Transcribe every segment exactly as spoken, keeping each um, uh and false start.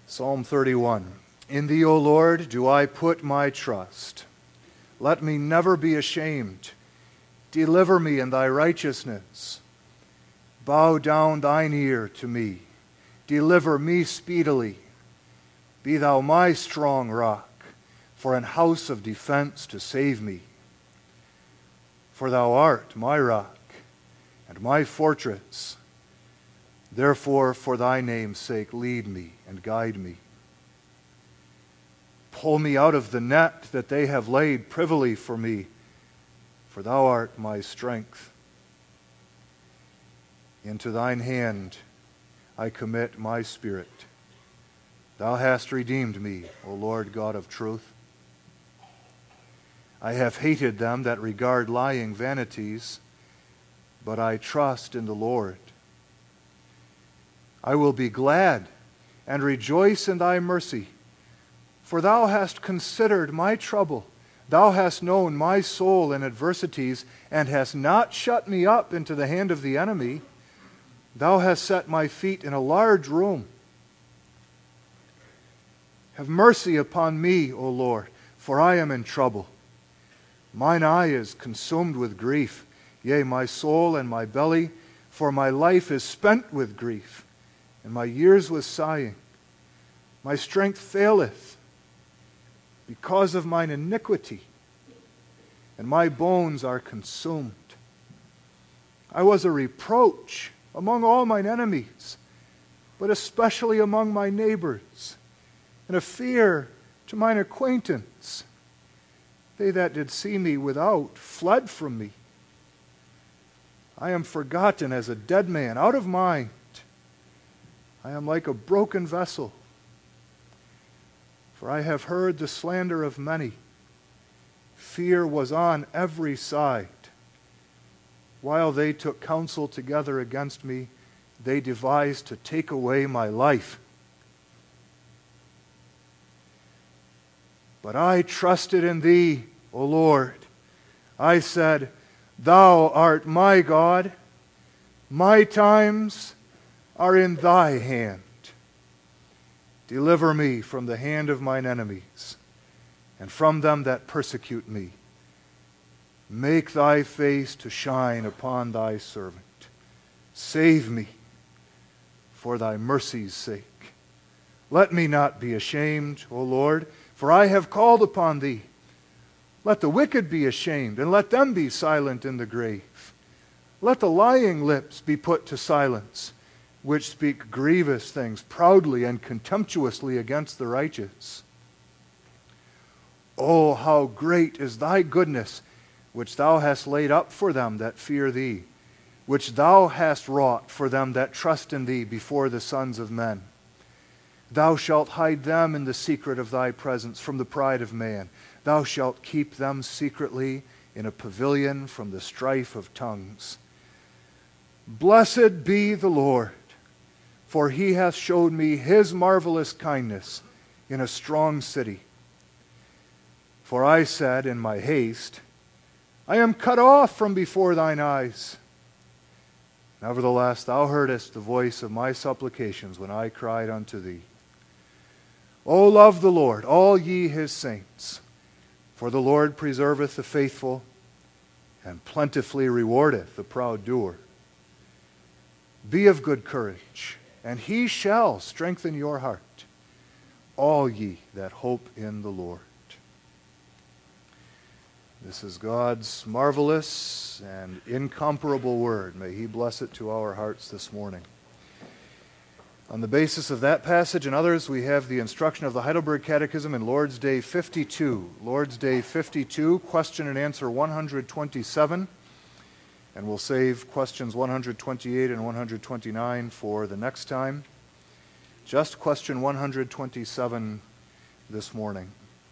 Psalm thirty-one. In thee, O Lord, do I put my trust. Let me never be ashamed. Deliver me in thy righteousness. Bow down thine ear to me. Deliver me speedily. Be thou my strong rock, for an house of defense to save me. For thou art my rock and my fortress. Therefore, for thy name's sake, lead me and guide me. Pull me out of the net that they have laid privily for me, for thou art my strength. Into thine hand I commit my spirit. Thou hast redeemed me, O Lord God of truth. I have hated them that regard lying vanities, but I trust in the Lord. I will be glad and rejoice in thy mercy, for thou hast considered my trouble. Thou hast known my soul in adversities, and hast not shut me up into the hand of the enemy. Thou hast set my feet in a large room. Have mercy upon me, O Lord, for I am in trouble. Mine eye is consumed with grief, yea, my soul and my belly, for my life is spent with grief, and my years with sighing. My strength faileth because of mine iniquity, and my bones are consumed. I was a reproach among all mine enemies, but especially among my neighbors, and a fear to mine acquaintance. They that did see me without fled from me. I am forgotten as a dead man, out of mind. I am like a broken vessel, for I have heard the slander of many. Fear was on every side. While they took counsel together against me, they devised to take away my life. But I trusted in thee, O Lord. I said, Thou art my God. My times are in thy hand. Deliver me from the hand of mine enemies, and from them that persecute me. Make thy face to shine upon thy servant. Save me for thy mercy's sake. Let me not be ashamed, O Lord, for I have called upon thee. Let the wicked be ashamed, and let them be silent in the grave. Let the lying lips be put to silence, which speak grievous things proudly and contemptuously against the righteous. Oh, how great is thy goodness, which thou hast laid up for them that fear thee, which thou hast wrought for them that trust in thee before the sons of men. Thou shalt hide them in the secret of thy presence from the pride of man. Thou shalt keep them secretly in a pavilion from the strife of tongues. Blessed be the Lord, for he hath showed me his marvelous kindness in a strong city. For I said in my haste, I am cut off from before thine eyes. Nevertheless, thou heardest the voice of my supplications when I cried unto thee. O love the Lord, all ye his saints, for the Lord preserveth the faithful, and plentifully rewardeth the proud doer. Be of good courage, and he shall strengthen your heart, all ye that hope in the Lord. This is God's marvelous and incomparable word. May he bless it to our hearts this morning. On the basis of that passage and others, we have the instruction of the Heidelberg Catechism in Lord's Day fifty-two. Lord's Day fifty-two, question and answer one hundred twenty-seven. And we'll save questions one hundred twenty-eight and one hundred twenty-nine for the next time. Just question one hundred twenty-seven this morning.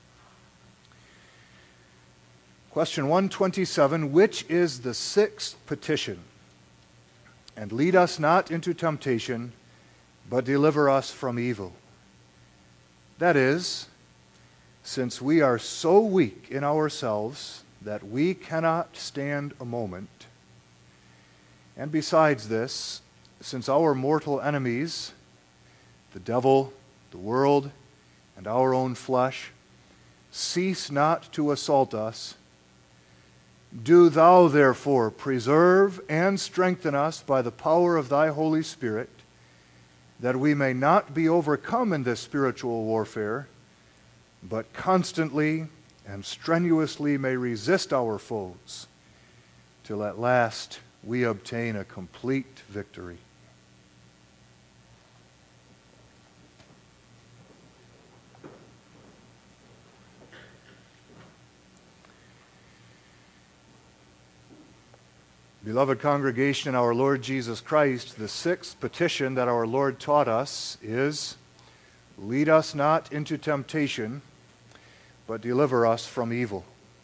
Question one twenty-seven, which is the sixth petition? And lead us not into temptation, but deliver us from evil. That is, since we are so weak in ourselves that we cannot stand a moment, and besides this, since our mortal enemies, the devil the world, and our own flesh, cease not to assault us. Do thou, therefore, preserve and strengthen us by the power of thy Holy Spirit, that we may not be overcome in this spiritual warfare, but constantly and strenuously may resist our foes, till at last we obtain a complete victory. Beloved congregation in our Lord Jesus Christ, the sixth petition that our Lord taught us is, lead us not into temptation, but deliver us from evil.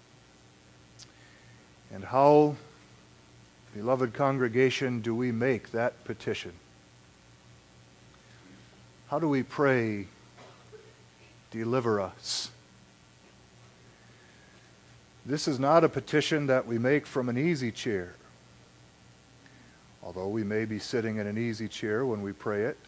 And how, beloved congregation, do we make that petition? How do we pray, deliver us? This is not a petition that we make from an easy chair, although we may be sitting in an easy chair when we pray it.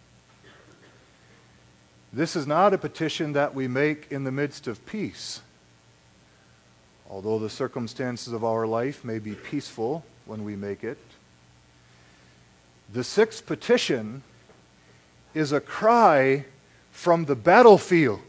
This is not a petition that we make in the midst of peace, although the circumstances of our life may be peaceful when we make it. The sixth petition is a cry from the battlefield.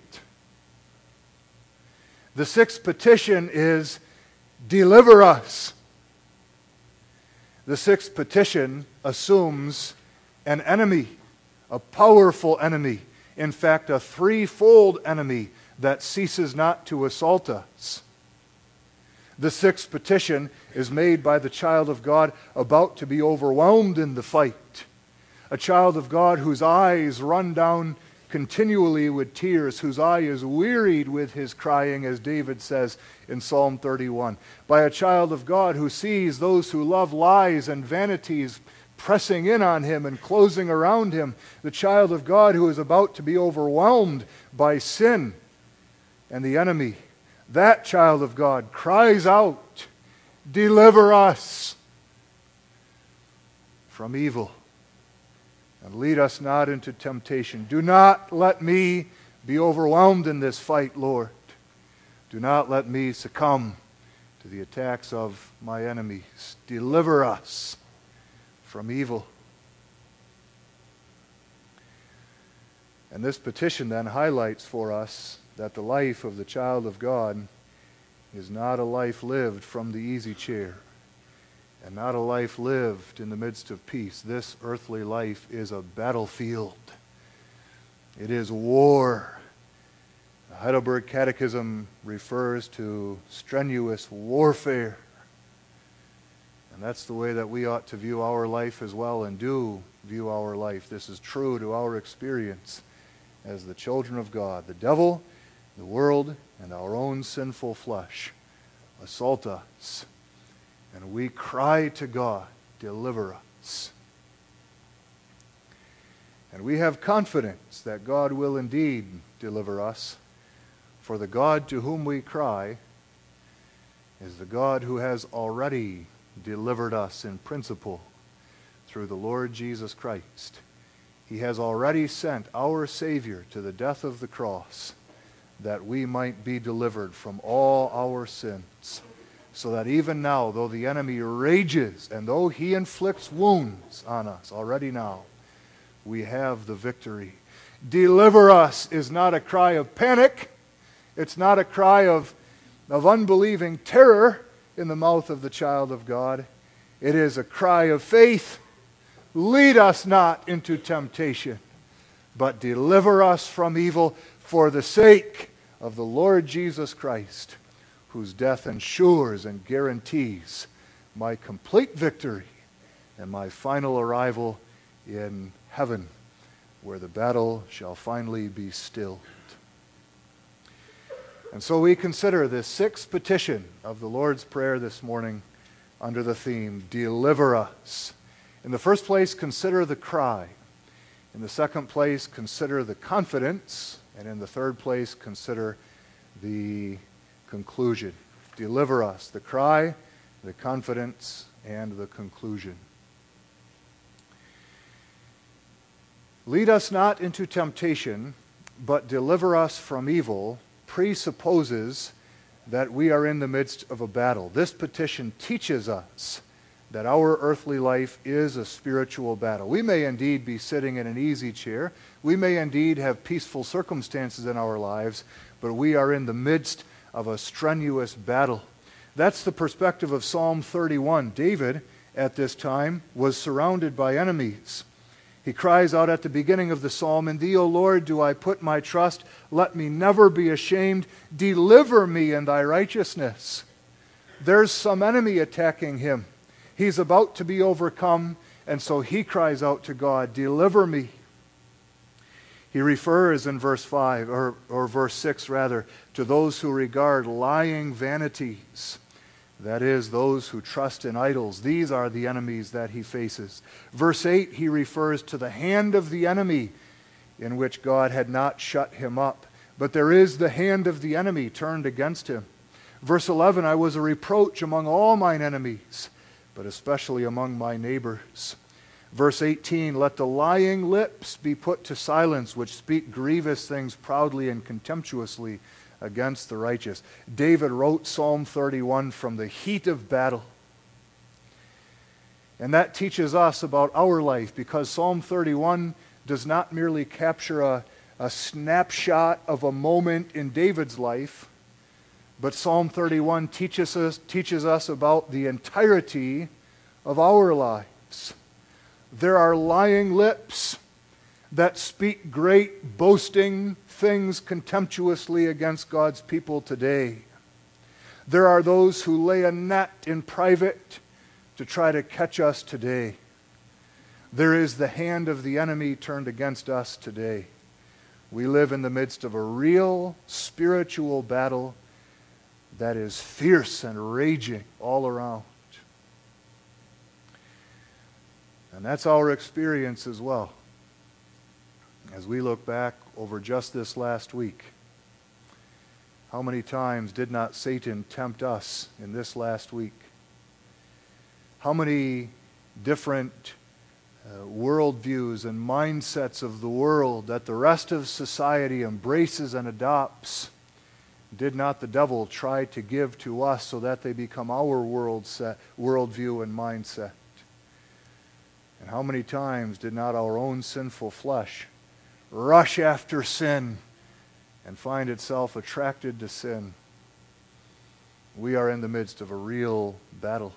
The sixth petition is, deliver us. The sixth petition assumes an enemy, a powerful enemy, in fact, a threefold enemy that ceases not to assault us. The sixth petition is made by the child of God about to be overwhelmed in the fight, a child of God whose eyes run down continually with tears, whose eye is wearied with his crying, as David says in Psalm thirty-one, by a child of God who sees those who love lies and vanities pressing in on him and closing around him, the child of God who is about to be overwhelmed by sin and the enemy. That child of God cries out, deliver us from evil. And lead us not into temptation. Do not let me be overwhelmed in this fight, Lord. Do not let me succumb to the attacks of my enemies. Deliver us from evil. And this petition then highlights for us that the life of the child of God is not a life lived from the easy chair, and not a life lived in the midst of peace. This earthly life is a battlefield. It is war. The Heidelberg Catechism refers to strenuous warfare. And that's the way that we ought to view our life as well, and do view our life. This is true to our experience as the children of God. The devil, the world, and our own sinful flesh assault us. And we cry to God, deliver us. And we have confidence that God will indeed deliver us, for the God to whom we cry is the God who has already delivered us in principle through the Lord Jesus Christ. He has already sent our Savior to the death of the cross that we might be delivered from all our sins. So that even now, though the enemy rages and though he inflicts wounds on us already now, we have the victory. Deliver us is not a cry of panic. It's not a cry of, of unbelieving terror in the mouth of the child of God. It is a cry of faith. Lead us not into temptation, but deliver us from evil for the sake of the Lord Jesus Christ, whose death ensures and guarantees my complete victory and my final arrival in heaven, where the battle shall finally be stilled. And so we consider this sixth petition of the Lord's Prayer this morning under the theme, deliver us. In the first place, consider the cry. In the second place, consider the confidence. And in the third place, consider the conclusion. Deliver us, the cry, the confidence, and the conclusion. Lead us not into temptation, but deliver us from evil, presupposes that we are in the midst of a battle. This petition teaches us that our earthly life is a spiritual battle. We may indeed be sitting in an easy chair. We may indeed have peaceful circumstances in our lives, but we are in the midst of a strenuous battle. That's the perspective of Psalm thirty-one. David, at this time, was surrounded by enemies. He cries out at the beginning of the psalm, "In thee, O Lord, do I put my trust. Let me never be ashamed. Deliver me in thy righteousness." There's some enemy attacking him. He's about to be overcome, and so he cries out to God, "Deliver me." He refers in verse five, or, or verse six rather, to those who regard lying vanities. That is, those who trust in idols. These are the enemies that he faces. Verse eight, he refers to the hand of the enemy, in which God had not shut him up. But there is the hand of the enemy turned against him. Verse eleven, "I was a reproach among all mine enemies, but especially among my neighbors." Verse eighteen, "Let the lying lips be put to silence, which speak grievous things proudly and contemptuously against the righteous." David wrote Psalm thirty-one from the heat of battle. And that teaches us about our life, because Psalm thirty-one does not merely capture a, a snapshot of a moment in David's life, but Psalm thirty-one teaches us, teaches us about the entirety of our lives. There are lying lips that speak great boasting things contemptuously against God's people today. There are those who lay a net in private to try to catch us today. There is the hand of the enemy turned against us today. We live in the midst of a real spiritual battle that is fierce and raging all around. And that's our experience as well. As we look back over just this last week, how many times did not Satan tempt us in this last week? How many different uh, worldviews and mindsets of the world that the rest of society embraces and adopts did not the devil try to give to us so that they become our world set, worldview and mindset? And how many times did not our own sinful flesh rush after sin and find itself attracted to sin? We are in the midst of a real battle.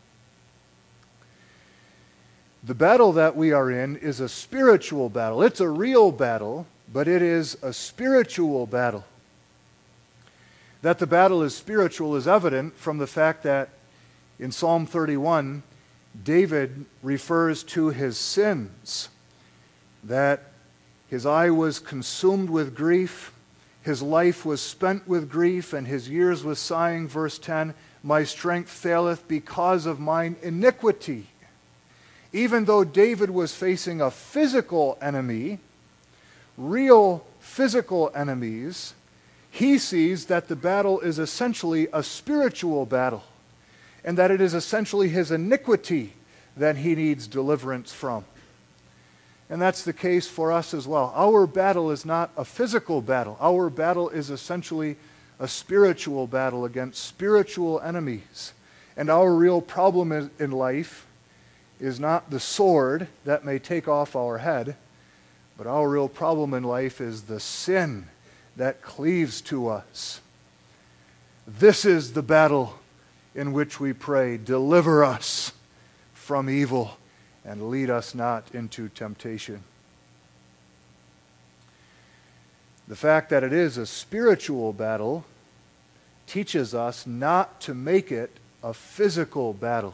The battle that we are in is a spiritual battle. It's a real battle, but it is a spiritual battle. That the battle is spiritual is evident from the fact that in Psalm thirty-one, David refers to his sins, that his eye was consumed with grief, his life was spent with grief, and his years with sighing. Verse ten, "My strength faileth because of mine iniquity." Even though David was facing a physical enemy, real physical enemies, he sees that the battle is essentially a spiritual battle, and that it is essentially his iniquity that he needs deliverance from. And that's the case for us as well. Our battle is not a physical battle. Our battle is essentially a spiritual battle against spiritual enemies. And our real problem in life is not the sword that may take off our head, but our real problem in life is the sin that cleaves to us. This is the battle in which we pray, "Deliver us from evil and lead us not into temptation." The fact that it is a spiritual battle teaches us not to make it a physical battle.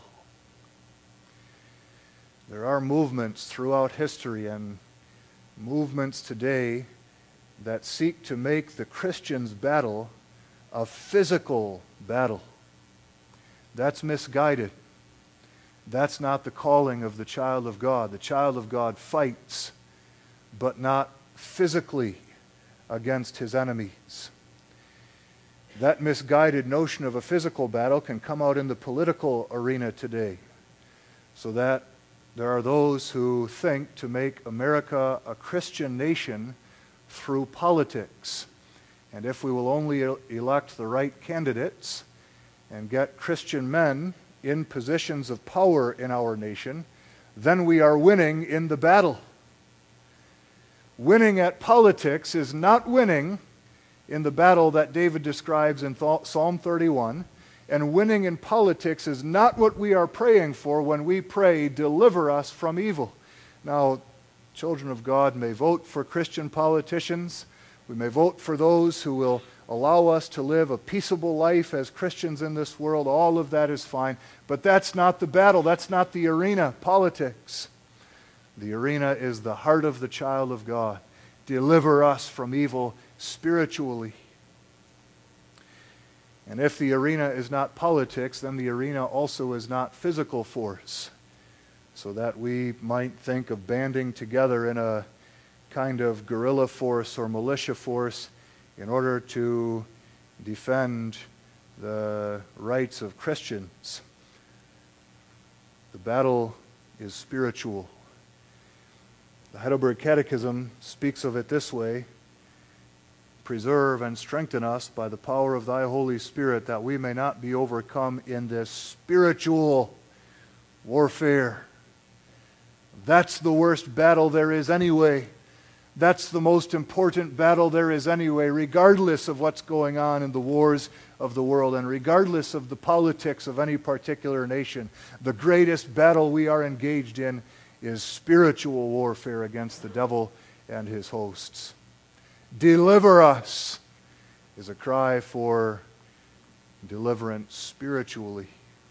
There are movements throughout history and movements today that seek to make the Christian's battle a physical battle. That's misguided. That's not the calling of the child of God. The child of God fights, but not physically against his enemies. That misguided notion of a physical battle can come out in the political arena today, so that There are those who think to make America a Christian nation through politics. And if we will only elect the right candidates and get Christian men in positions of power in our nation, then we are winning in the battle. Winning at politics is not winning in the battle that David describes in Psalm thirty-one, and winning in politics is not what we are praying for when we pray, deliver us from evil. Now, children of God may vote for Christian politicians. We may vote for those who will allow us to live a peaceable life as Christians in this world. All of that is fine. But that's not the battle. That's not the arena, politics. The arena is the heart of the child of God. Deliver us from evil spiritually. And if the arena is not politics, then the arena also is not physical force, so that we might think of banding together in a kind of guerrilla force or militia force in order to defend the rights of Christians. The battle is spiritual. The Heidelberg Catechism speaks of it this way: preserve and strengthen us by the power of thy Holy Spirit, that we may not be overcome in this spiritual warfare. That's the worst battle there is anyway. That's the most important battle there is anyway, regardless of what's going on in the wars of the world and regardless of the politics of any particular nation. The greatest battle we are engaged in is spiritual warfare against the devil and his hosts. Deliver us is a cry for deliverance spiritually.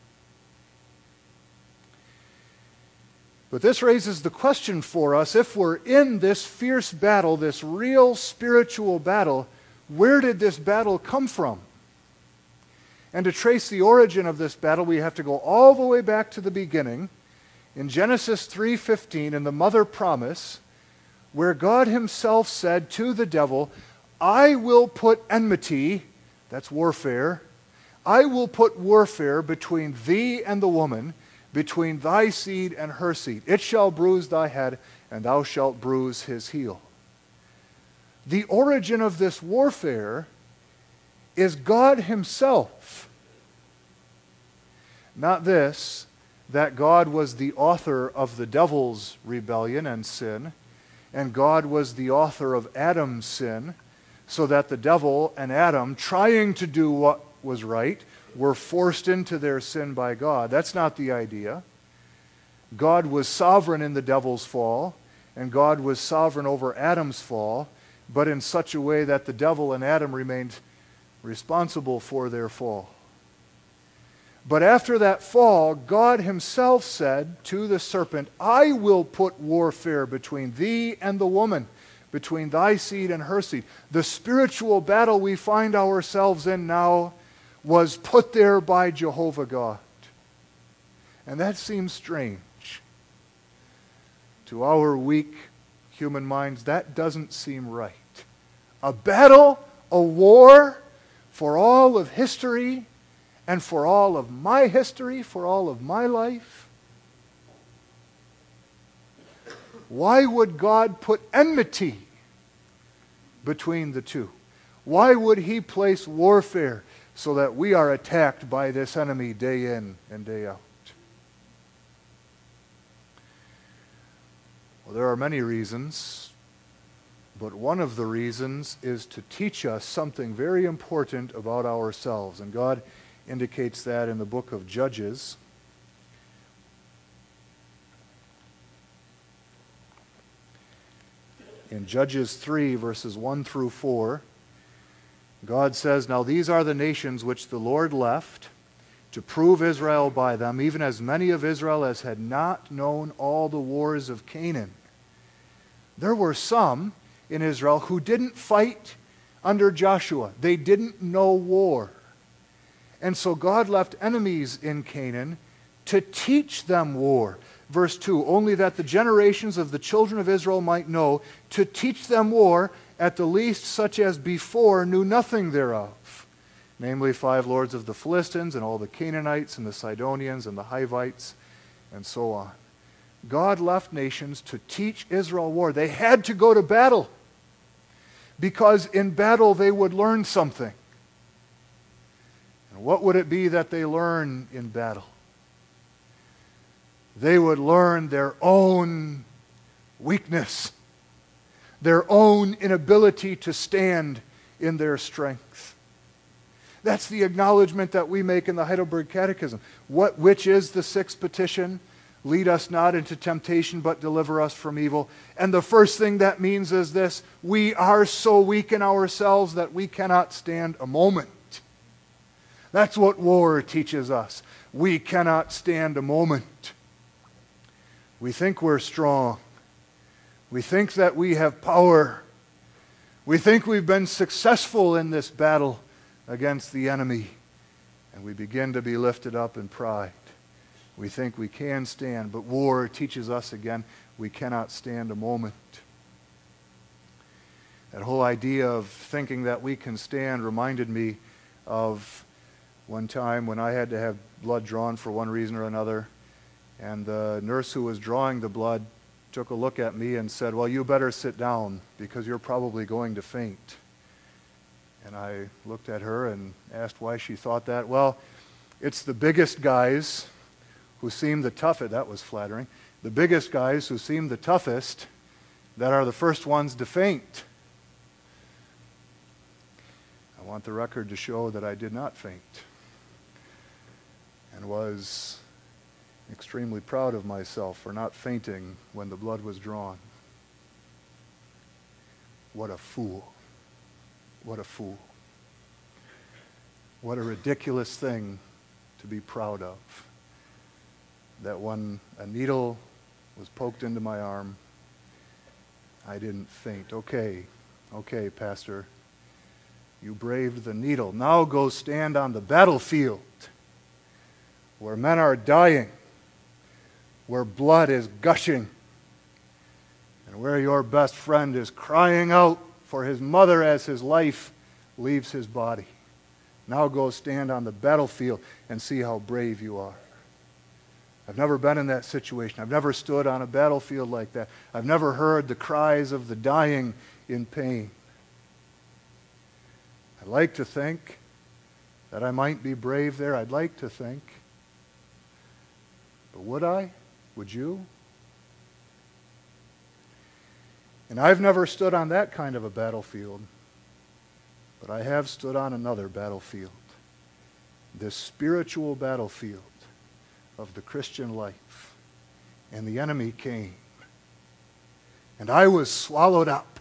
But this raises the question for us, if we're in this fierce battle, this real spiritual battle, where did this battle come from? And to trace the origin of this battle, we have to go all the way back to the beginning, in Genesis three fifteen, in the mother promise, where God himself said to the devil, I will put enmity, that's warfare, I will put warfare between thee and the woman, between thy seed and her seed. It shall bruise thy head, and thou shalt bruise his heel. The origin of this warfare is God himself. Not this, that God was the author of the devil's rebellion and sin, and God was the author of Adam's sin, so that the devil and Adam, trying to do what was right, were forced into their sin by God. That's not the idea. God was sovereign in the devil's fall, and God was sovereign over Adam's fall, but in such a way that the devil and Adam remained responsible for their fall. But after that fall, God himself said to the serpent, I will put warfare between thee and the woman, between thy seed and her seed. The spiritual battle we find ourselves in now was put there by Jehovah God. And that seems strange. To our weak human minds, that doesn't seem right. A battle, a war for all of history and for all of my history, for all of my life. Why would God put enmity between the two? Why would he place warfare so that we are attacked by this enemy day in and day out? Well, there are many reasons, but one of the reasons is to teach us something very important about ourselves. And God indicates that in the book of Judges. In Judges three, verses one through four, God says, Now these are the nations which the Lord left to prove Israel by them, even as many of Israel as had not known all the wars of Canaan. There were some in Israel who didn't fight under Joshua. They didn't know war. And so God left enemies in Canaan to teach them war. Verse two, only that the generations of the children of Israel might know, to teach them war, at the least such as before knew nothing thereof. Namely, five lords of the Philistines, and all the Canaanites, and the Sidonians, and the Hivites, and so on. God left nations to teach Israel war. They had to go to battle because in battle they would learn something. And what would it be that they learn in battle? They would learn their own weakness, their own inability to stand in their strength. That's the acknowledgement that we make in the Heidelberg Catechism. What, which is the sixth petition? Lead us not into temptation, but deliver us from evil. And the first thing that means is this: we are so weak in ourselves that we cannot stand a moment. That's what war teaches us. We cannot stand a moment. We think we're strong. We think that we have power. We think we've been successful in this battle against the enemy, and we begin to be lifted up in pride. We think we can stand, but war teaches us again we cannot stand a moment. That whole idea of thinking that we can stand reminded me of one time when I had to have blood drawn for one reason or another, and the nurse who was drawing the blood took a look at me and said, "Well, you better sit down because you're probably going to faint." And I looked at her and asked why she thought that. Well, it's the biggest guys who seem the toughest, that was flattering, the biggest guys who seem the toughest that are the first ones to faint. I want the record to show that I did not faint and was extremely proud of myself for not fainting when the blood was drawn. What a fool. What a fool. What a ridiculous thing to be proud of. That when a needle was poked into my arm, I didn't faint. Okay, okay, Pastor. You braved the needle. Now go stand on the battlefield where men are dying, where blood is gushing, and where your best friend is crying out for his mother as his life leaves his body. Now go stand on the battlefield and see how brave you are. I've never been in that situation. I've never stood on a battlefield like that. I've never heard the cries of the dying in pain. I'd like to think that I might be brave there. I'd like to think. But would I? Would you? And I've never stood on that kind of a battlefield, but I have stood on another battlefield, this spiritual battlefield of the Christian life. And the enemy came, and I was swallowed up.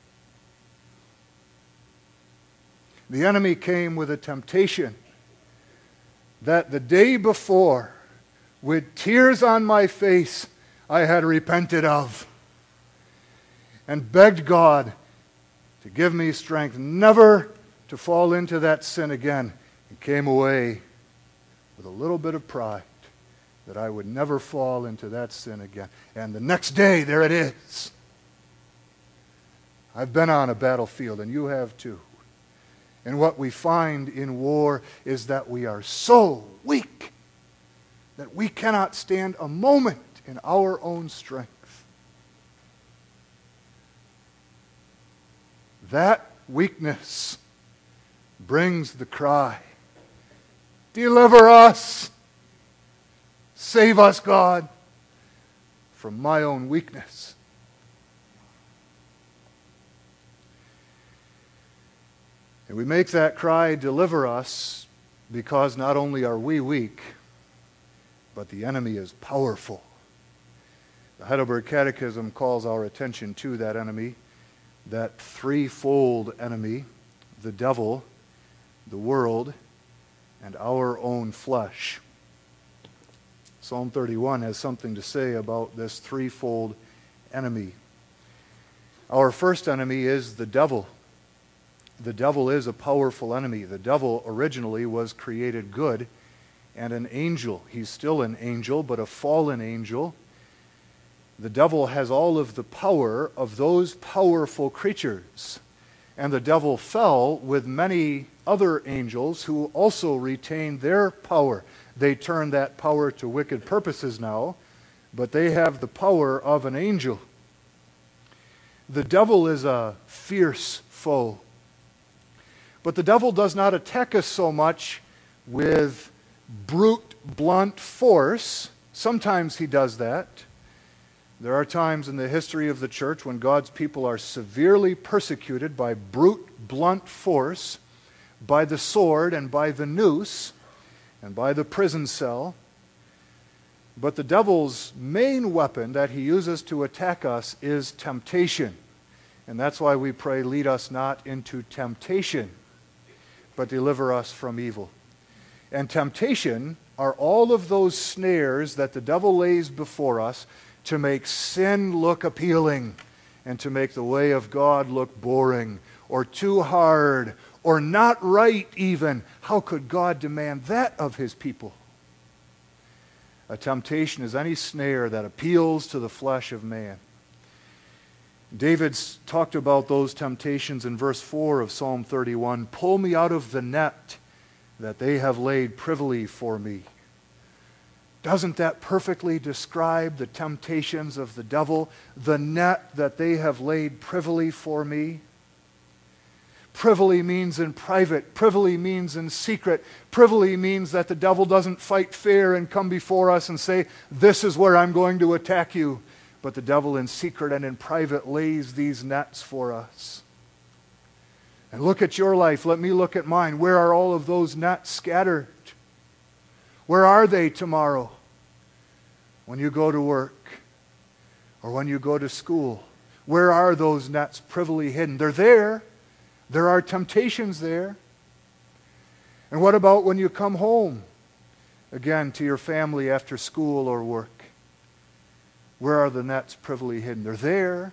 The enemy came with a temptation that the day before, with tears on my face, I had repented of, and begged God to give me strength never to fall into that sin again, and came away with a little bit of pride that I would never fall into that sin again. And the next day, there it is. I've been on a battlefield, and you have too. And what we find in war is that we are so weak that we cannot stand a moment in our own strength. That weakness brings the cry, "Deliver us! Save us, God, from my own weakness." And we make that cry, "Deliver us," because not only are we weak, but the enemy is powerful. The Heidelberg Catechism calls our attention to that enemy, that threefold enemy: the devil, the world, and our own flesh. Psalm thirty-one has something to say about this threefold enemy. Our first enemy is the devil. The devil is a powerful enemy. The devil originally was created good and an angel. He's still an angel, but a fallen angel. The devil has all of the power of those powerful creatures. And the devil fell with many other angels who also retained their power. They turned that power to wicked purposes now, but they have the power of an angel. The devil is a fierce foe. But the devil does not attack us so much with brute, blunt force. Sometimes he does that. There are times in the history of the church when God's people are severely persecuted by brute, blunt force, by the sword and by the noose and by the prison cell. But the devil's main weapon that he uses to attack us is temptation. And that's why we pray, lead us not into temptation, but deliver us from evil. And temptation are all of those snares that the devil lays before us to make sin look appealing and to make the way of God look boring or too hard or not right even. How could God demand that of his people? A temptation is any snare that appeals to the flesh of man. David's talked about those temptations in verse four of Psalm thirty-one. Pull me out of the net that they have laid privily for me. Doesn't that perfectly describe the temptations of the devil? The net that they have laid privily for me. Privily means in private. Privily means in secret. Privily means that the devil doesn't fight fair and come before us and say, this is where I'm going to attack you. But the devil in secret and in private lays these nets for us. And look at your life. Let me look at mine. Where are all of those nets scattered? Where are they tomorrow? When you go to work or when you go to school, where are those nets privily hidden? They're there. There are temptations there. And what about when you come home, again, to your family after school or work? Where are the nets privily hidden? They're there.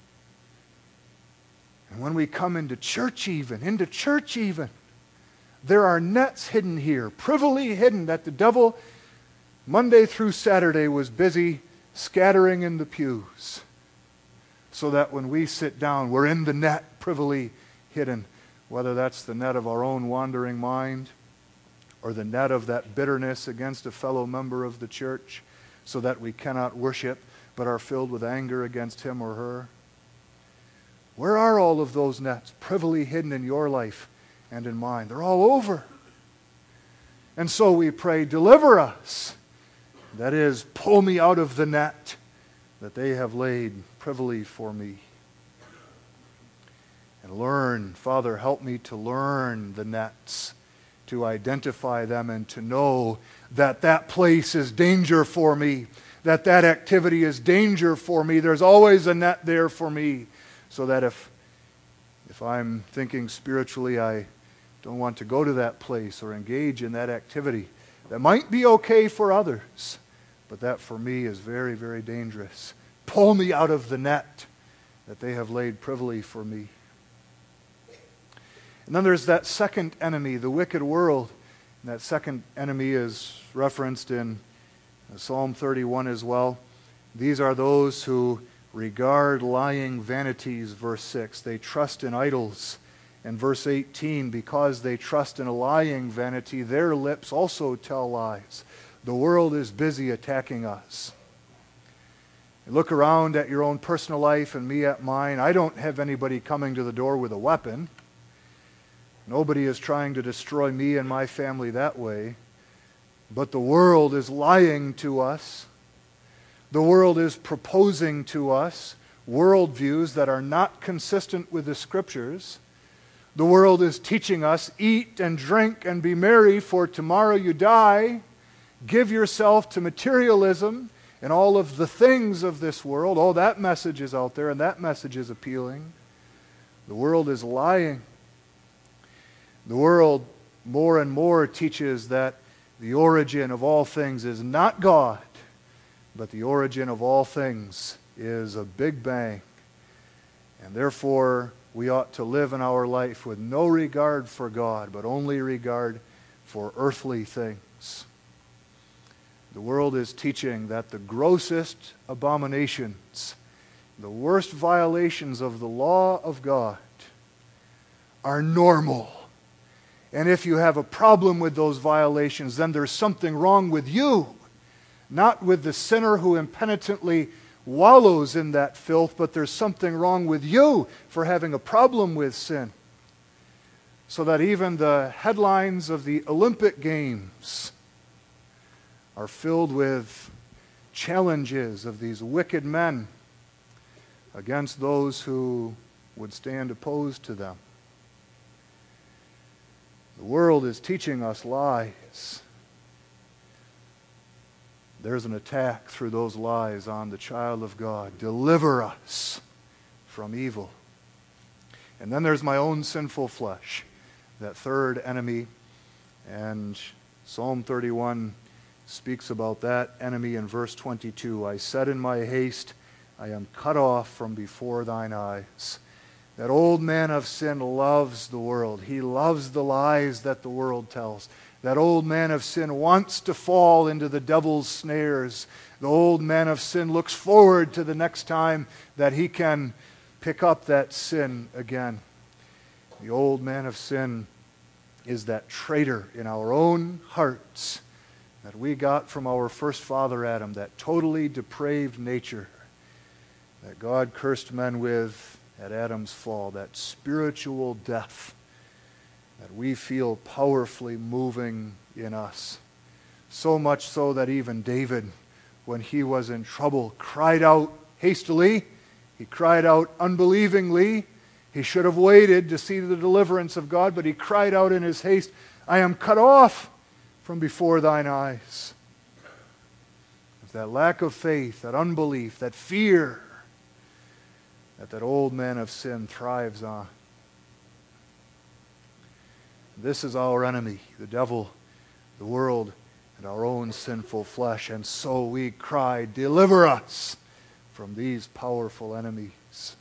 And when we come into church even, into church even, there are nets hidden here, privily hidden, that the devil, Monday through Saturday, was busy scattering in the pews, so that when we sit down, we're in the net privily hidden, whether that's the net of our own wandering mind or the net of that bitterness against a fellow member of the church, so that we cannot worship but are filled with anger against him or her. Where are all of those nets privily hidden in your life and in mine? They're all over. And so we pray, deliver us. That is, pull me out of the net that they have laid privily for me. And learn, Father, help me to learn the nets, to identify them and to know that that place is danger for me, that that activity is danger for me. There's always a net there for me, so that if, if I'm thinking spiritually, I don't want to go to that place or engage in that activity that might be okay for others, but that for me is very, very dangerous. Pull me out of the net that they have laid privily for me. And then there's that second enemy, the wicked world. And that second enemy is referenced in Psalm thirty-one as well. These are those who regard lying vanities, verse six. They trust in idols. And verse eighteen, because they trust in a lying vanity, their lips also tell lies. The world is busy attacking us. You look around at your own personal life and me at mine. I don't have anybody coming to the door with a weapon. Nobody is trying to destroy me and my family that way. But the world is lying to us. The world is proposing to us worldviews that are not consistent with the Scriptures. The world is teaching us, eat and drink and be merry, for tomorrow you die. Give yourself to materialism and all of the things of this world. Oh, that message is out there and that message is appealing. The world is lying. The world more and more teaches that the origin of all things is not God, but the origin of all things is a big bang. And therefore, we ought to live in our life with no regard for God, but only regard for earthly things. The world is teaching that the grossest abominations, the worst violations of the law of God, are normal. And if you have a problem with those violations, then there's something wrong with you, not with the sinner who impenitently wallows in that filth, but there's something wrong with you for having a problem with sin. So that even the headlines of the Olympic Games are filled with challenges of these wicked men against those who would stand opposed to them. The world is teaching us lies. There's an attack through those lies on the child of God. Deliver us from evil. And then there's my own sinful flesh, that third enemy. And Psalm thirty-one speaks about that enemy in verse twenty-two. I said in my haste, I am cut off from before thine eyes. That old man of sin loves the world. He loves the lies that the world tells. That old man of sin wants to fall into the devil's snares. The old man of sin looks forward to the next time that he can pick up that sin again. The old man of sin is that traitor in our own hearts that we got from our first father Adam, that totally depraved nature that God cursed men with at Adam's fall, that spiritual death that we feel powerfully moving in us. So much so that even David, when he was in trouble, cried out hastily. He cried out unbelievingly. He should have waited to see the deliverance of God, but he cried out in his haste, I am cut off from before thine eyes. It's that lack of faith, that unbelief, that fear that that old man of sin thrives on. This is our enemy, the devil, the world, and our own sinful flesh. And so we cry, deliver us from these powerful enemies.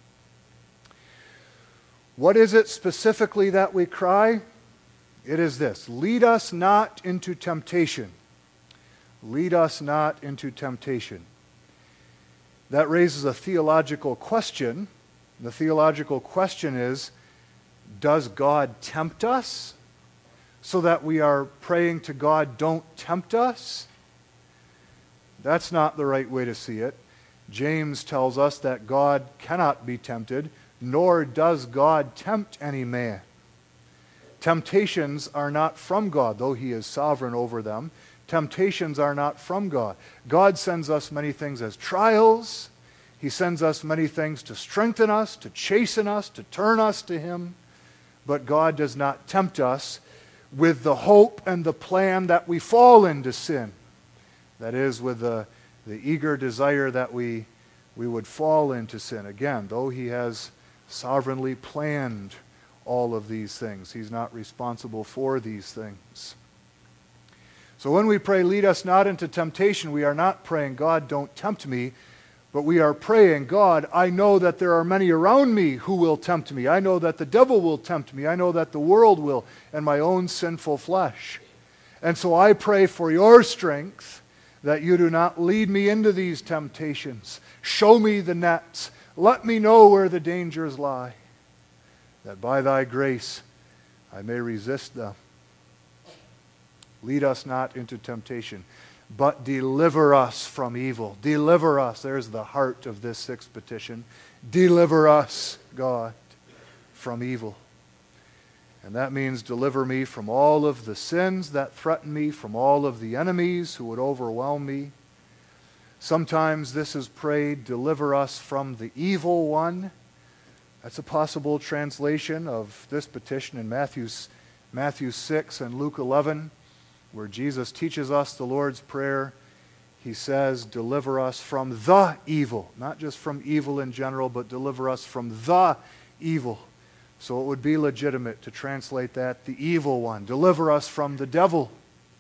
What is it specifically that we cry? It is this: lead us not into temptation. Lead us not into temptation. That raises a theological question. The theological question is, does God tempt us? So that we are praying to God, don't tempt us? That's not the right way to see it. James tells us that God cannot be tempted, nor does God tempt any man. Temptations are not from God, though He is sovereign over them. Temptations are not from God. God sends us many things as trials. He sends us many things to strengthen us, to chasten us, to turn us to Him. But God does not tempt us with the hope and the plan that we fall into sin. That is, with the, the eager desire that we, we would fall into sin. Again, though He has sovereignly planned all of these things, He's not responsible for these things. So when we pray, lead us not into temptation, we are not praying, God, don't tempt me, but we are praying, God, I know that there are many around me who will tempt me. I know that the devil will tempt me. I know that the world will, and my own sinful flesh. And so I pray for your strength, that you do not lead me into these temptations. Show me the nets. Let me know where the dangers lie, that by thy grace I may resist them. Lead us not into temptation, but deliver us from evil. Deliver us. There's the heart of this sixth petition. Deliver us, God, from evil. And that means deliver me from all of the sins that threaten me, from all of the enemies who would overwhelm me. Sometimes this is prayed, deliver us from the evil one. That's a possible translation of this petition in Matthew, Matthew six and Luke eleven. Where Jesus teaches us the Lord's Prayer. He says, deliver us from the evil. Not just from evil in general, but deliver us from the evil. So it would be legitimate to translate that, the evil one. Deliver us from the devil.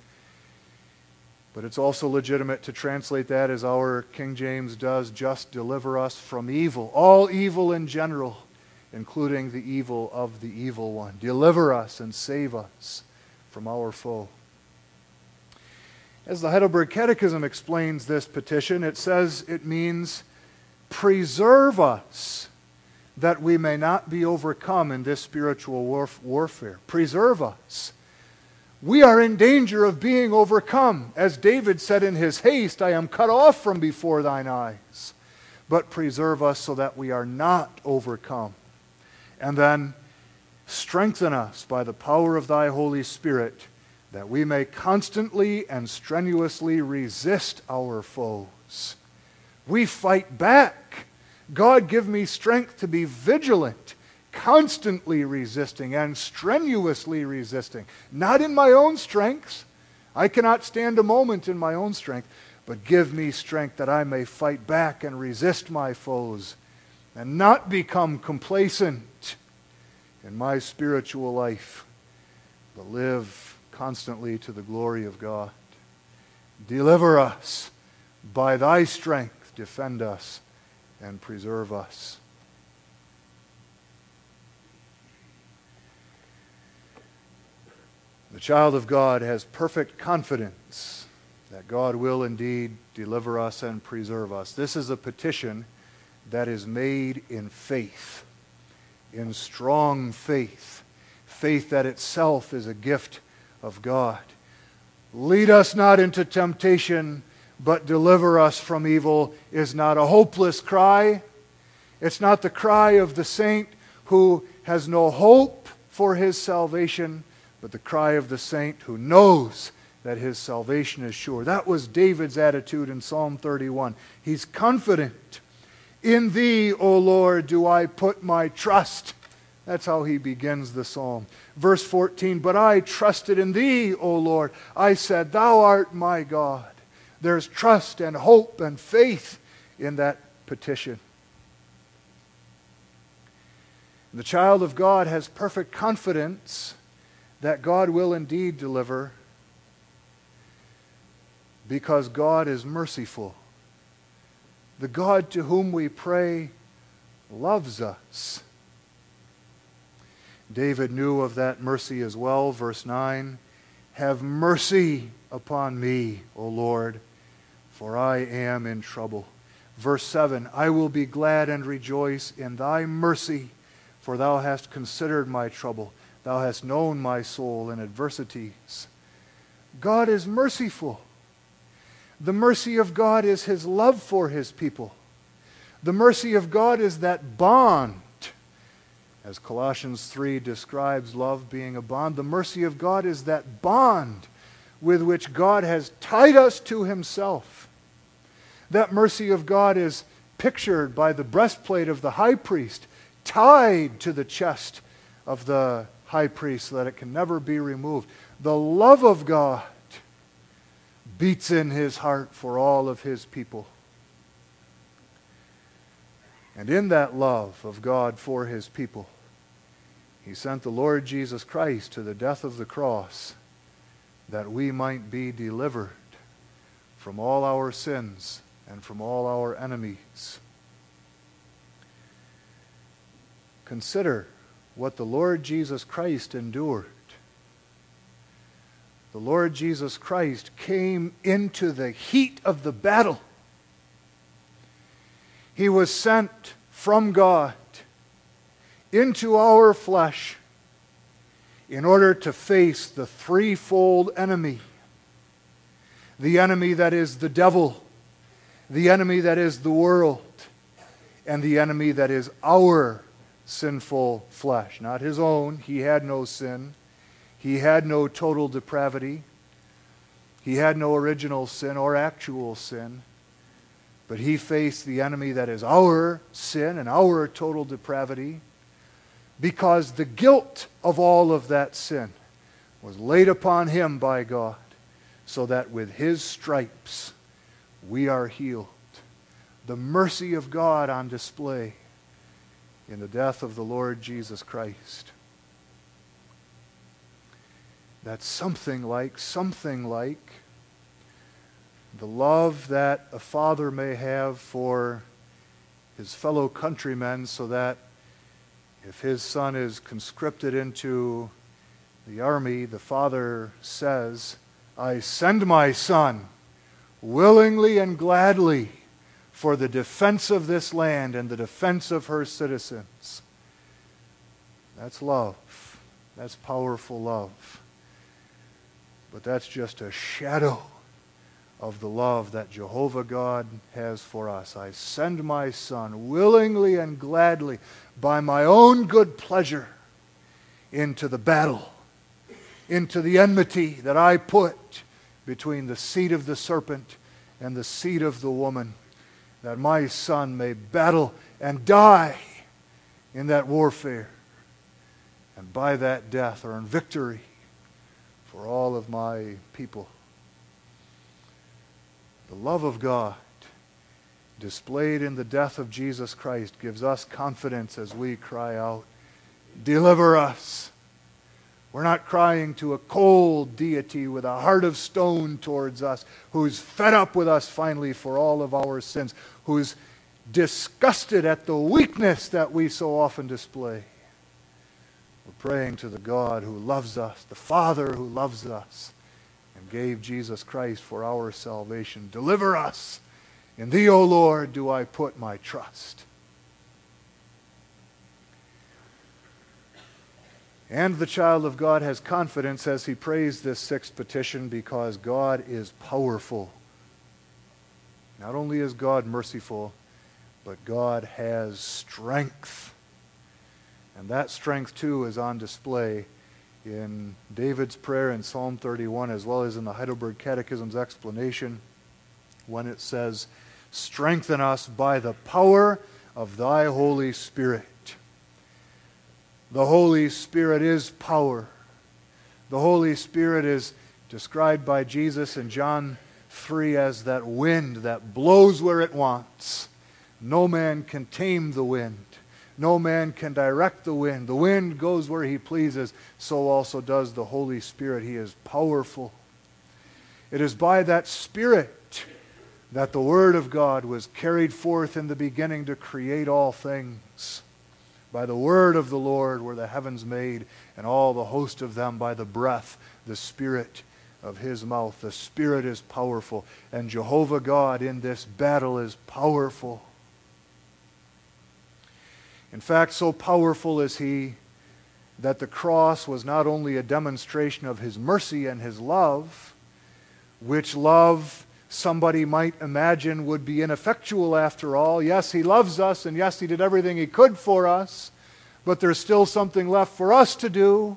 But it's also legitimate to translate that as our King James does, just deliver us from evil. All evil in general, including the evil of the evil one. Deliver us and save us from our foe. As the Heidelberg Catechism explains this petition, it says it means preserve us that we may not be overcome in this spiritual warf- warfare. Preserve us. we are in danger of being overcome. As David said in his haste, I am cut off from before thine eyes. But preserve us so that we are not overcome. And then strengthen us by the power of thy Holy Spirit, that we may constantly and strenuously resist our foes. We fight back. God, give me strength to be vigilant, constantly resisting and strenuously resisting. Not in my own strength. I cannot stand a moment in my own strength. But give me strength that I may fight back and resist my foes and not become complacent in my spiritual life, but live constantly to the glory of God. Deliver us by thy strength. Defend us and preserve us. The child of God has perfect confidence that God will indeed deliver us and preserve us. This is a petition that is made in faith, in strong faith, faith that itself is a gift of God. Lead us not into temptation, but deliver us from evil is not a hopeless cry. It's not the cry of the saint who has no hope for his salvation, but the cry of the saint who knows that his salvation is sure. That was David's attitude in Psalm thirty-one. He's confident. In thee, O Lord, do I put my trust. That's how he begins the psalm. Verse fourteen, but I trusted in thee, O Lord. I said, thou art my God. There's trust and hope and faith in that petition. The child of God has perfect confidence that God will indeed deliver, because God is merciful. The God to whom we pray loves us. David knew of that mercy as well. Verse nine, have mercy upon me, O Lord, for I am in trouble. Verse seven, I will be glad and rejoice in thy mercy, for thou hast considered my trouble. Thou hast known my soul in adversities. God is merciful. The mercy of God is his love for his people. The mercy of God is that bond. As Colossians three describes love being a bond, the mercy of God is that bond with which God has tied us to himself. That mercy of God is pictured by the breastplate of the high priest, tied to the chest of the high priest so that it can never be removed. The love of God beats in his heart for all of his people. And in that love of God for his people, he sent the Lord Jesus Christ to the death of the cross that we might be delivered from all our sins and from all our enemies. Consider what the Lord Jesus Christ endured. The Lord Jesus Christ came into the heat of the battle. He was sent from God into our flesh in order to face the threefold enemy. The enemy that is the devil, the enemy that is the world, and the enemy that is our sinful flesh. Not his own. He had no sin. He had no total depravity. He had no original sin or actual sin. But he faced the enemy that is our sin and our total depravity, because the guilt of all of that sin was laid upon him by God, so that with his stripes we are healed. The mercy of God on display in the death of the Lord Jesus Christ. That's something like, something like the love that a father may have for his fellow countrymen, so that if his son is conscripted into the army, the father says, I send my son willingly and gladly for the defense of this land and the defense of her citizens. That's love. That's powerful love. But that's just a shadow of the love that Jehovah God has for us. I send my Son willingly and gladly by my own good pleasure into the battle, into the enmity that I put between the seed of the serpent and the seed of the woman, that my Son may battle and die in that warfare, and by that death earn victory for all of my people. The love of God displayed in the death of Jesus Christ gives us confidence as we cry out, "Deliver us." We're not crying to a cold deity with a heart of stone towards us, who's fed up with us finally for all of our sins, who's disgusted at the weakness that we so often display. We're praying to the God who loves us, the Father who loves us, and gave Jesus Christ for our salvation. Deliver us. In Thee, O Lord, do I put my trust. And the child of God has confidence as he prays this sixth petition, because God is powerful. Not only is God merciful, but God has strength. And that strength, too, is on display in David's prayer in Psalm thirty-one, as well as in the Heidelberg Catechism's explanation, when it says, "Strengthen us by the power of Thy Holy Spirit." The Holy Spirit is power. The Holy Spirit is described by Jesus in John three as that wind that blows where it wants. No man can tame the wind. No man can direct the wind. The wind goes where he pleases. So also does the Holy Spirit. He is powerful. It is by that Spirit that the Word of God was carried forth in the beginning to create all things. By the word of the Lord were the heavens made, and all the host of them by the breath, the Spirit of His mouth. The Spirit is powerful, and Jehovah God in this battle is powerful. In fact, so powerful is He that the cross was not only a demonstration of His mercy and His love, which love somebody might imagine would be ineffectual after all. Yes, He loves us, and yes, He did everything He could for us, but there's still something left for us to do.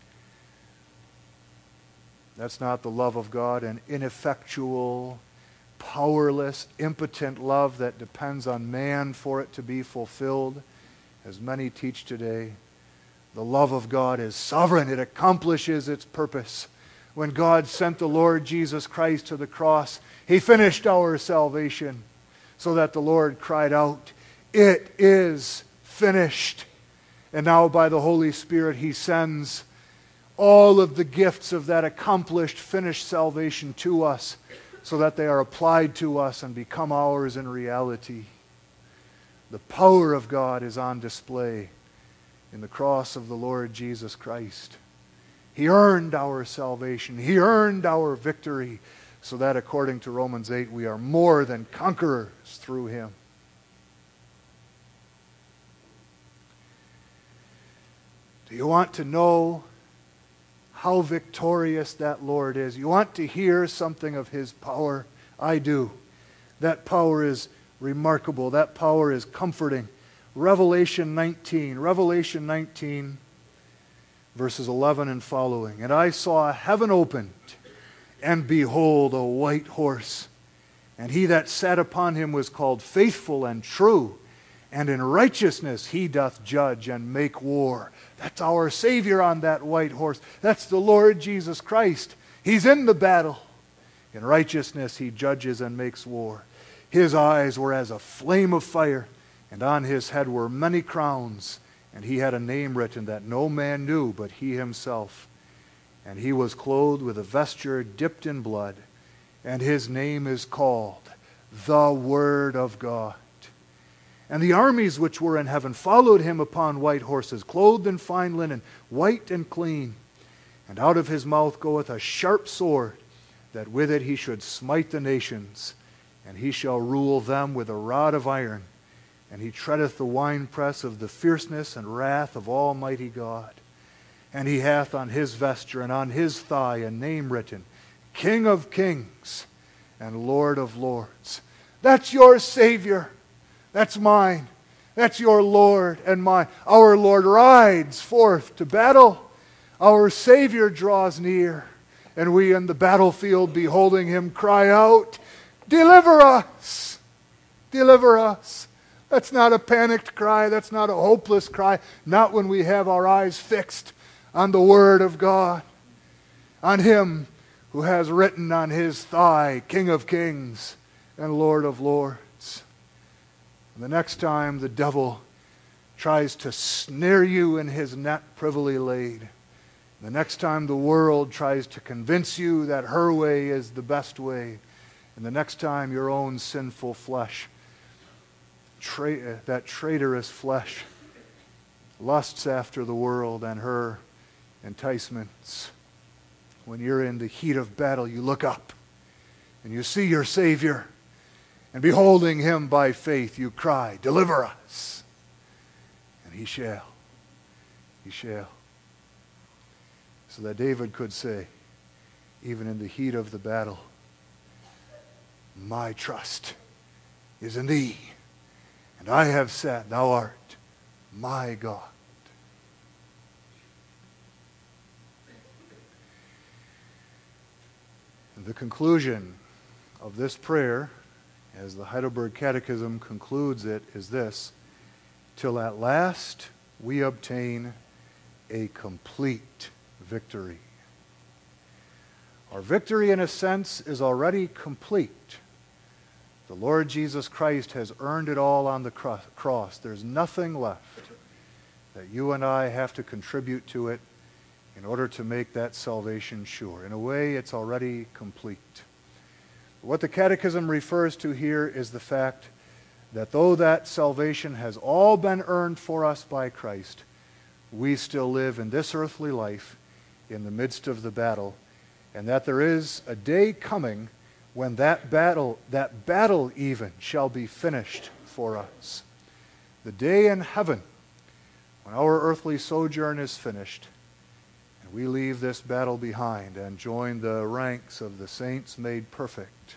That's not the love of God, an ineffectual, powerless, impotent love that depends on man for it to be fulfilled, as many teach today. The love of God is sovereign. It accomplishes its purpose. When God sent the Lord Jesus Christ to the cross, He finished our salvation, so that the Lord cried out, "It is finished." And now by the Holy Spirit He sends all of the gifts of that accomplished, finished salvation to us, so that they are applied to us and become ours in reality. The power of God is on display in the cross of the Lord Jesus Christ. He earned our salvation. He earned our victory, so that according to Romans eight, we are more than conquerors through Him. Do you want to know how victorious that Lord is? You want to hear something of His power? I do. That power is remarkable. That power is comforting. Revelation nineteen. Revelation nineteen. Verses eleven and following. "And I saw heaven opened, and behold, a white horse. And he that sat upon him was called Faithful and True, and in righteousness he doth judge and make war." That's our Savior on that white horse. That's the Lord Jesus Christ. He's in the battle. In righteousness he judges and makes war. His eyes were as a flame of fire, and on his head were many crowns. And he had a name written that no man knew but he himself. And he was clothed with a vesture dipped in blood. And his name is called the Word of God. And the armies which were in heaven followed him upon white horses, clothed in fine linen, white and clean. And out of his mouth goeth a sharp sword, that with it he should smite the nations. And he shall rule them with a rod of iron. And he treadeth the winepress of the fierceness and wrath of Almighty God. And he hath on his vesture and on his thigh a name written, King of Kings and Lord of Lords. That's your Savior. That's mine. That's your Lord and mine. Our Lord rides forth to battle. Our Savior draws near. And we in the battlefield beholding him cry out, deliver us! Deliver us! That's not a panicked cry. That's not a hopeless cry. Not when we have our eyes fixed on the Word of God, on him who has written on his thigh, King of Kings and Lord of Lords. And the next time the devil tries to snare you in his net privily laid, the next time the world tries to convince you that her way is the best way, and the next time your own sinful flesh, tra- that traitorous flesh, lusts after the world and her enticements, when you're in the heat of battle, you look up and you see your Savior, and beholding him by faith, you cry, deliver us. And he shall. He shall. So that David could say, even in the heat of the battle, my trust is in thee, and I have said, thou art my God. The conclusion of this prayer, as the Heidelberg Catechism concludes it, is this: till at last we obtain a complete victory. Our victory, in a sense, is already complete. The Lord Jesus Christ has earned it all on the cross. There's nothing left that you and I have to contribute to it in order to make that salvation sure. In a way, it's already complete. What the Catechism refers to here is the fact that though that salvation has all been earned for us by Christ, we still live in this earthly life in the midst of the battle, and that there is a day coming when that battle, that battle even, shall be finished for us. The day in heaven when our earthly sojourn is finished, we leave this battle behind and join the ranks of the saints made perfect.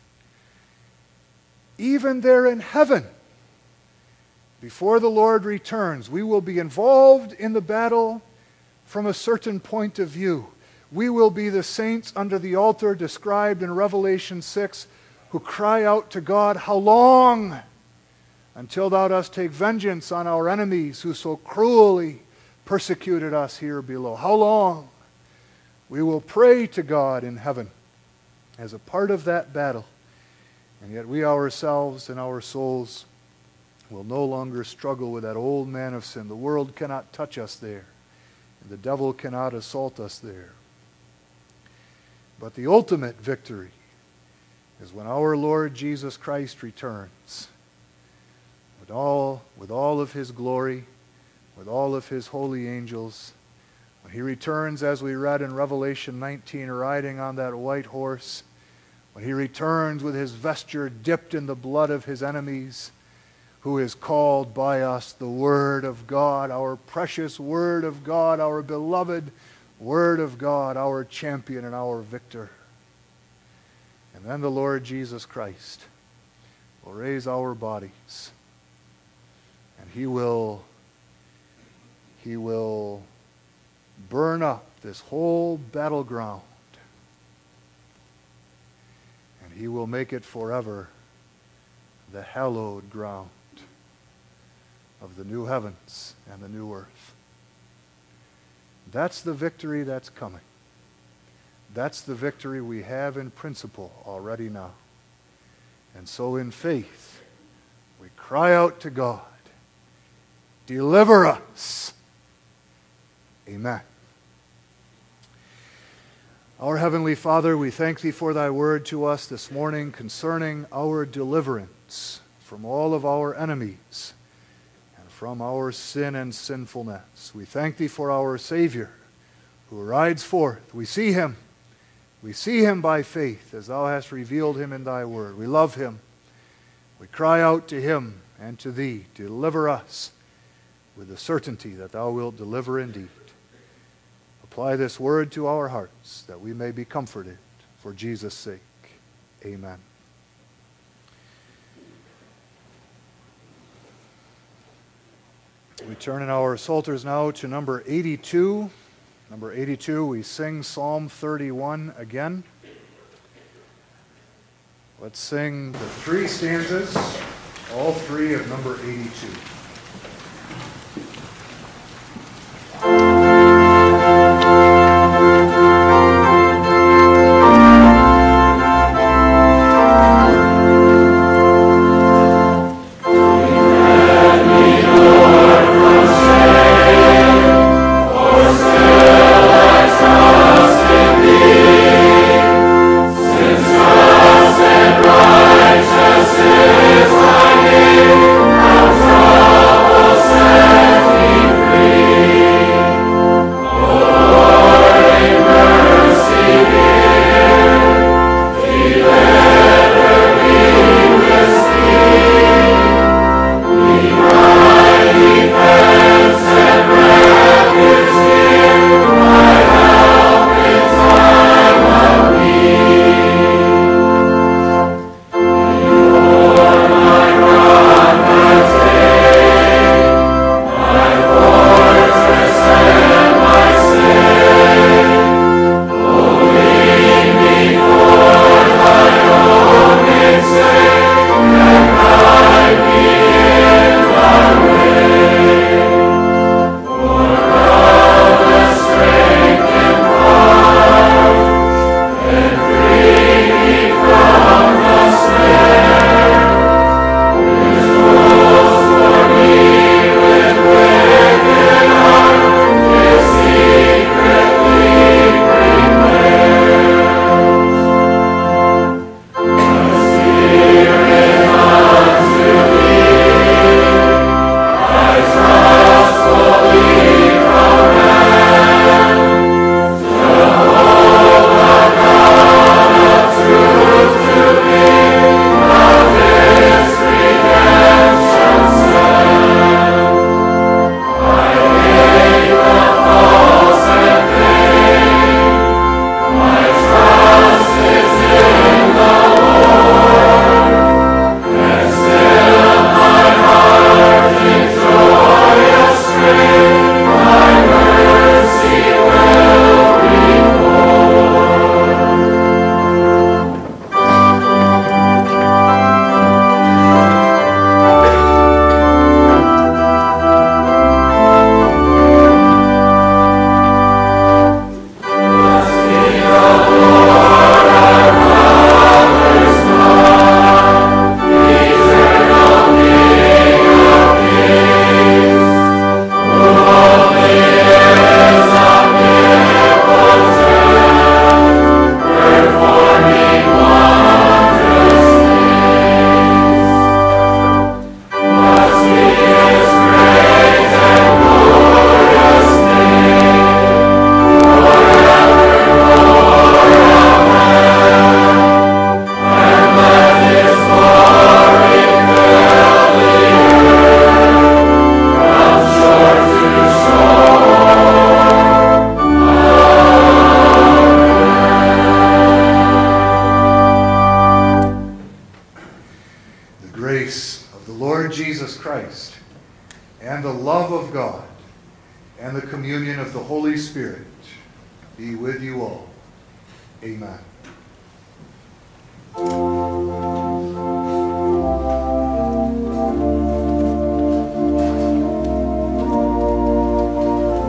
Even there in heaven, before the Lord returns, we will be involved in the battle from a certain point of view. We will be the saints under the altar described in Revelation six, who cry out to God, how long? Until thou dost take vengeance on our enemies who so cruelly persecuted us here below. How long? We will pray to God in heaven as a part of that battle. And yet we ourselves and our souls will no longer struggle with that old man of sin. The world cannot touch us there. And the devil cannot assault us there. But the ultimate victory is when our Lord Jesus Christ returns with all, with all of his glory, with all of his holy angels. When he returns, as we read in Revelation nineteen, riding on that white horse, when he returns with his vesture dipped in the blood of his enemies, who is called by us the Word of God, our precious Word of God, our beloved Word of God, our champion and our victor. And then the Lord Jesus Christ will raise our bodies, and he will, he will burn up this whole battleground, and he will make it forever the hallowed ground of the new heavens and the new earth. That's the victory that's coming. That's the victory we have in principle already now. And so in faith, we cry out to God, deliver us. Amen. Our Heavenly Father, we thank Thee for Thy word to us this morning concerning our deliverance from all of our enemies and from our sin and sinfulness. We thank Thee for our Savior who rides forth. We see Him. We see Him by faith as Thou hast revealed Him in Thy word. We love Him. We cry out to Him and to Thee, deliver us with the certainty that Thou wilt deliver indeed. Apply this word to our hearts that we may be comforted for Jesus' sake. Amen. We turn in our psalters now to number eighty-two. Number eighty-two, we sing Psalm thirty-one again. Let's sing the three stanzas, all three of number eighty-two. and the communion of the Holy Spirit be with you all. Amen.